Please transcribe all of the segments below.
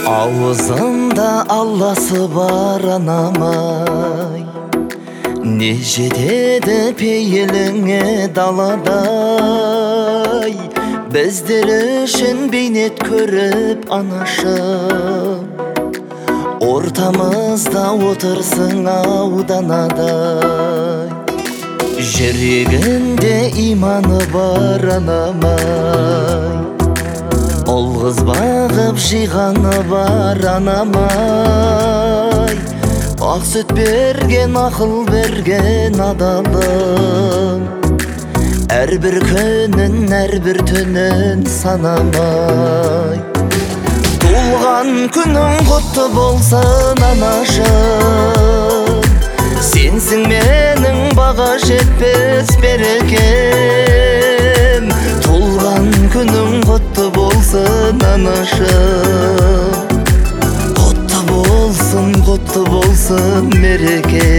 Ağzında Allah'sı var anamay, ne жетеді пейіліңе даладай. Біздер үшін бейнет көріп анашым, ортамызда отырсың ауданадай. Жүрегінде иманы бар анамай, Олғыз бағып жиғаны бар анамай. Ақ сүт берген, ақыл берген адалым, әрбір күнін, әрбір түнін санамай. Туылған күнің құтты болсын анашым, сенсің менің баға жетпес берекем. Туылған күнің құтты болсын анашым, құтты болсын мереке.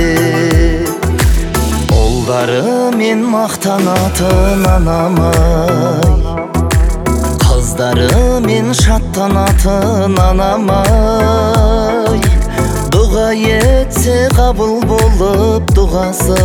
Ұлдарымен мақтанатын анамай, қыздарымен шаттанатын анамай. Дұға етсе қабыл болып дұғасы,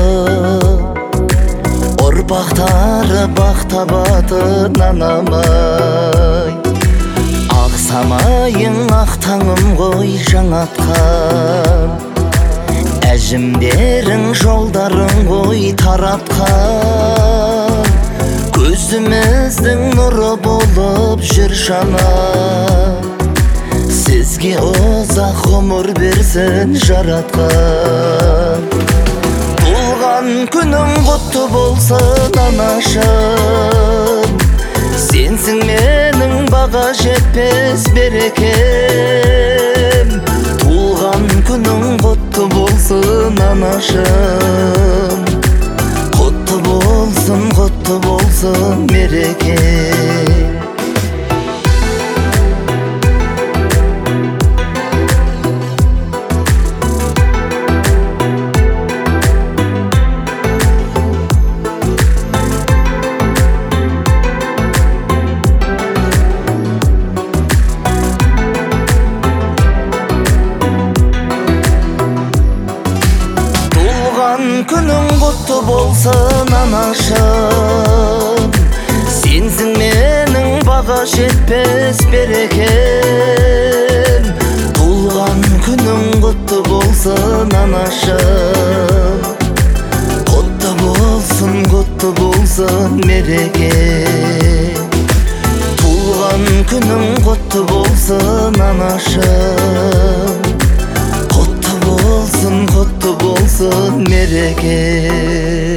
ұрпақтары бақ табатын анамай. Самайың ақ таңым ғой жаңатқан, әжімдерің жолдарың ғой таратқан. Көзіміздің нұры болып жүр жанар, сізге ұзақ ғұмыр берсін жаратқан. Туылған күнің құтты болсын анашым, сенсің менің баға жетпес берекем. Туылған күнің құтты болсын анашым, құтты болсын мереке. Күнің құтты болсын анашым, сенсің менің баға жетпес берекем. Туылған күнің құтты болсын анашым, құтты болсын мереке. Туылған күнің құтты болсын анашым, құтты болсын мереке.